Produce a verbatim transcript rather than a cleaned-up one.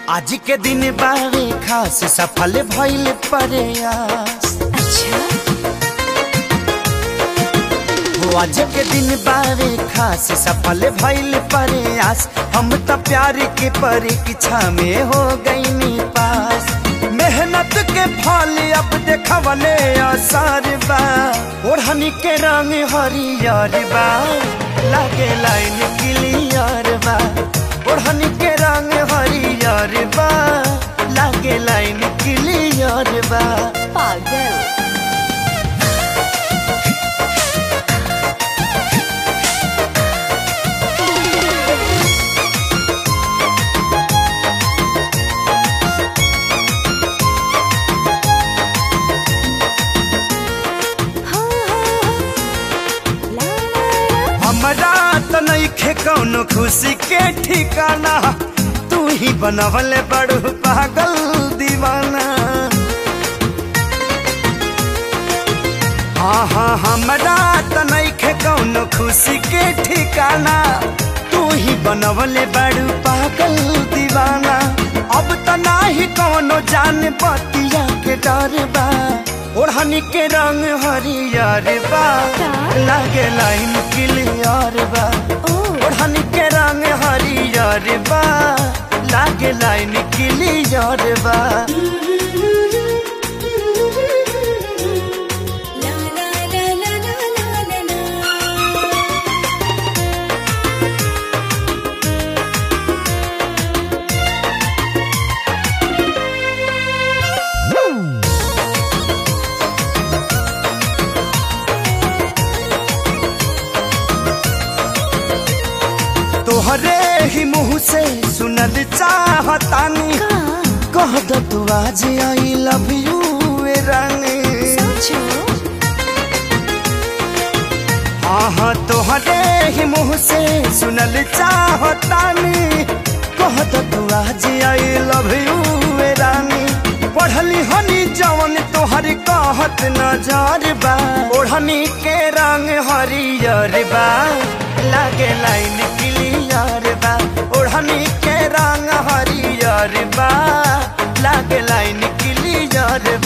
आज के दिन बारे खास सफल भइल प्रयास। अच्छा हो आज के दिन बारे खास सफल भइल प्रयास। हम तो प्यार के परीक्षा में हो गईनी पास। मेहनत के फल अब देखवले असर बा। ओढ़नी के रंग हरियर बा, लागे लाइन क्लियर बा। ओढ़नी के रंग हरियर बा, लागे लाइन क्लियर बा। पागल हमरा तो नइखे कौनो खुशी के ठिकाना। तू ही बनवले बड़ू पागल दीवाना। हाँ हाँ हमरा तो नइखे कौनो खुशी के ठिकाना। तू ही बनवले बड़ू पागल दीवाना। अब तो नाही कौनो जान बतिया के डर बा। ओढ़नी के रंग हरियर बा, लागे लाइन क्लियर बा। ओढ़नी के रंग हरियर बा, लागे लाइन क्लियर बा। तोहरे ही मुँह से सुनल चाहतानी। कह दो तू आज आई लव यू रानी। हाँ हाँ तोहरे ही मुँह से सुनल चाहतानी। कह दो तू आज आई लव यू रानी। पढ़ली हनी जवन तोहर कहत नजर बा। ओढ़नी के रंग हरियर बा, लागे लाइन क्लियर बा। ओढ़नी के रंग हरियर बा, लागे लाइन क्लियर